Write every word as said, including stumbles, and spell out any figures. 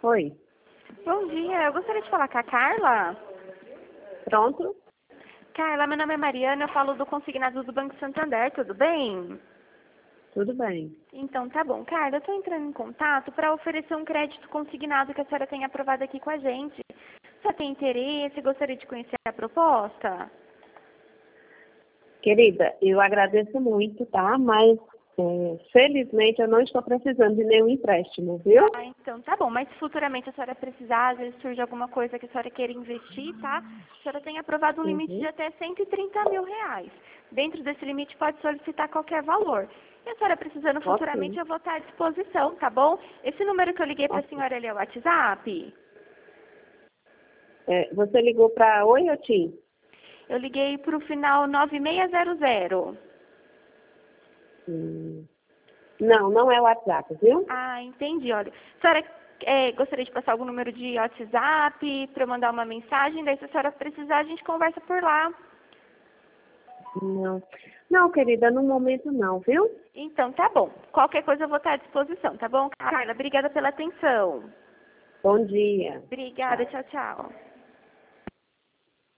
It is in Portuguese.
Oi. Bom dia, eu gostaria de falar com a Carla. Pronto? Carla, meu nome é Mariana, eu falo do consignado do Banco Santander, tudo bem? Tudo bem. Então tá bom. Carla, eu estou entrando em contato para oferecer um crédito consignado que a senhora tem aprovado aqui com a gente. Você tem interesse? Gostaria de conhecer a proposta? Querida, eu agradeço muito, tá? Mas, é, felizmente, eu não estou precisando de nenhum empréstimo, viu? Ah, então tá bom. Mas se futuramente a senhora precisar, às vezes surge alguma coisa que a senhora queira investir, tá? A senhora tem aprovado um limite de Uhum. até cento e trinta mil reais. Dentro desse limite pode solicitar qualquer valor. E a senhora precisando futuramente, Ok. eu vou estar à disposição, tá bom? Esse número que eu liguei para a Ok. senhora ali é o WhatsApp? É, você ligou para Oi ou Tim? Eu liguei para o final nove seis zero zero. Hum. Não, não é o WhatsApp, viu? Ah, entendi. Olha, a senhora é, gostaria de passar algum número de WhatsApp para eu mandar uma mensagem? Daí, se a senhora precisar, a gente conversa por lá. Não. Não, querida, no momento não, viu? Então, tá bom. Qualquer coisa eu vou estar à disposição, tá bom? Carla, obrigada pela atenção. Bom dia. Obrigada, Tchau. tchau, tchau.